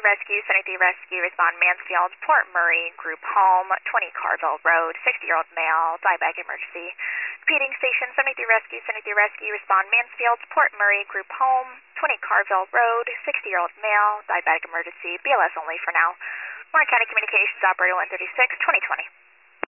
Rescue, 73 Rescue, respond Mansfield, Port Murray, group home, 20 Carville Road, 60-year-old male, diabetic emergency. Repeating station, 73 Rescue, 73 Rescue, respond Mansfield, Port Murray, group home, 20 Carville Road, 60-year-old male, diabetic emergency, BLS only for now. Warren County Communications, operator 136, 2020.